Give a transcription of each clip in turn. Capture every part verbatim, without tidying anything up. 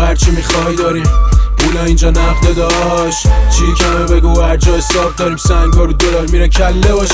هرچی میخوای داریم، پولا اینجا نقده داشت. چی کمه بگو هر جا حساب داریم، سنگا رو دلار میره کله باش.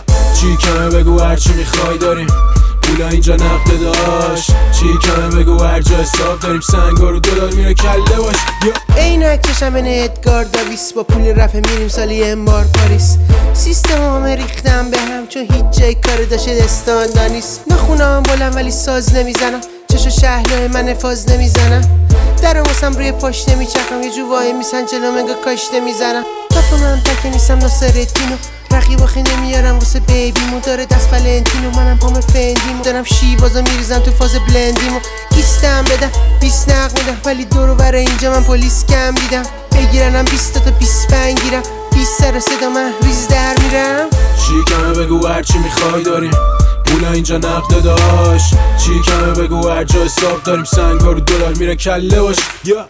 چی کمه بگو هرچی میخوای داریم، پولا اینجا نقده داشت. چی کمه بگو هر جا حساب داریم، سنگا رو دلار میره کله باش. عینک چشم ادگار داویس، با پول رفع میریم سالی انبار پاریس. سیستم همه ریختم به هم چون هیچ جای کار داشته دستاندا نیست. نخونم بلند ولی ساز نمیزنم، چشو شهلای من فاز نمیزنم. درم واسم روی پاش نمیچرخم، یه جو وای میسن جلو منگا کاش نمیزنم. کاف من تکه نیستم ناصرالدینو، رقیب آخه نمیارم واسه بیبیمو. داره دست فلنتینو منم پام فندیمو، دارم شیوازا میریزم تو فاز بلندیمو. ایستم بدم بیست نق میدم ولی دورو برای اینجا من پلیس کم دیدم. بگیرنم بیست تا بیست پنج گیرم، بیست سر صدا من ریز در میرم. چی کمه بگو هرچی میخوای داریم، پولا اینجا نقده داشت. چی کمه بگو هر جا حساب داریم، سنگا رو دلار میره کله باش.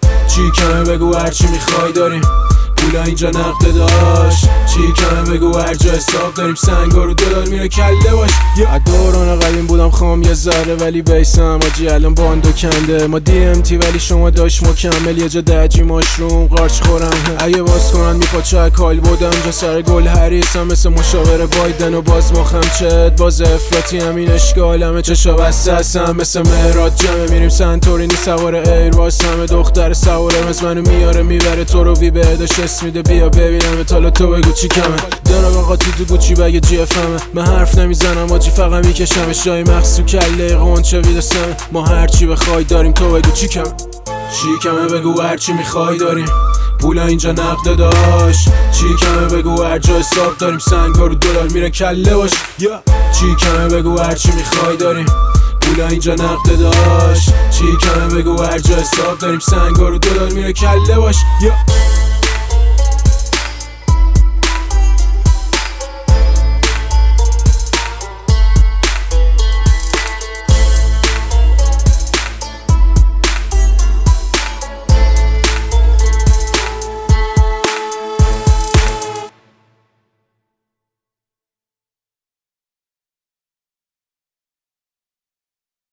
چی کمه بگو هرچی میخوای داریم، پولا اینجا نقده داشت. چی کمه بگو هر جا حساب داریم، سنگا رو دلار میره کله باش. از دوران قدیم بودم خام یه ذره ولی بیسم آجی الان باندو کنده. ما دی ام تی ولی شما داشت مکمل، یه جا دجی ماشروم قارچ خورم. اگه باز کنن میپاچه کال بودم جا سر گل حریصم، مثل مشاور بایدن و باز مخم چت باز افراطی همین اشکالمه. چشا بسته هستم مثل مهراد جمعه، میریم سنتورینی سوار ایر باز. همه دختر سواره از منو میاره میبره تو رو وی بهداش اسم میده بیا ببینم تالا تو بگو چی کمه. دارم آقا تو تو گوچی بگه جی اف همه، من حرف نمیزنم آجی فقط میکشم شای مخصو کله قنچه ویدسمه. ما هرچی بخوای داریم تو بگو چی کمه. چی کمه بگو هرچی میخوای داریم، پولا اینجا نقده داشت. چی کمه بگو هر جا حساب داریم، سنگا رو دلار میره کله باش. چی کمه بگو هرچی میخوای داریم، پولا اینجا نقده داشت. چی کمه بگو هر جا حساب داریم، سنگا رو دلار میره کله باش.